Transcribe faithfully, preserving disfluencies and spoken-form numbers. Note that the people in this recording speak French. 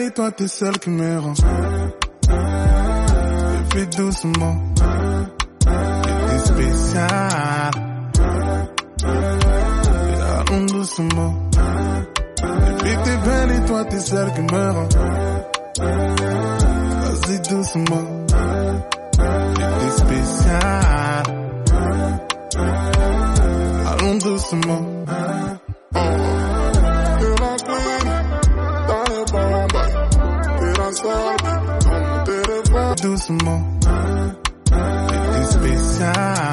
et toi t'es celle qui me rend. Et puis doucement, t'es spécial. Et allons doucement. Et puis t'es belle et toi t'es celle qui me rend. Vas-y doucement, t'es spécial. Allons doucement. Doucement, t'es spécial.